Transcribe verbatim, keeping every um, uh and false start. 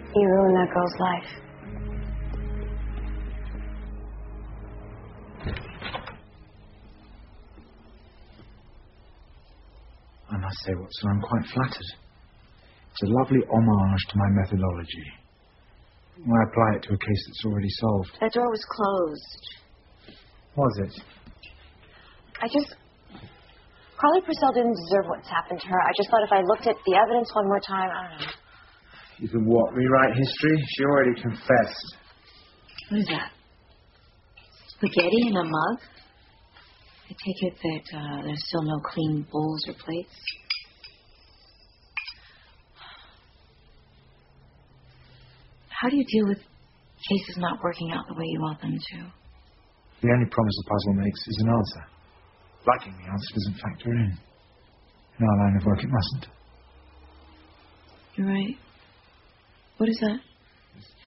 You ruined that girl's life. I must say, Watson, I'm quite flattered. It's a lovely homage to my methodology. Why apply it to a case that's already solved? That door was closed. Was it? I just... Carly Purcell didn't deserve what's happened to her. I just thought if I looked at the evidence one more time, I don't know. You can what? Rewrite history? She already confessed. What is that? Spaghetti in a mug? I take it that uh, there's still no clean bowls or plates. How do you deal with cases not working out the way you want them to? The only promise the puzzle makes is an answer. Liking the answer doesn't factor in. In our line of work, it mustn't. You're right. What is that?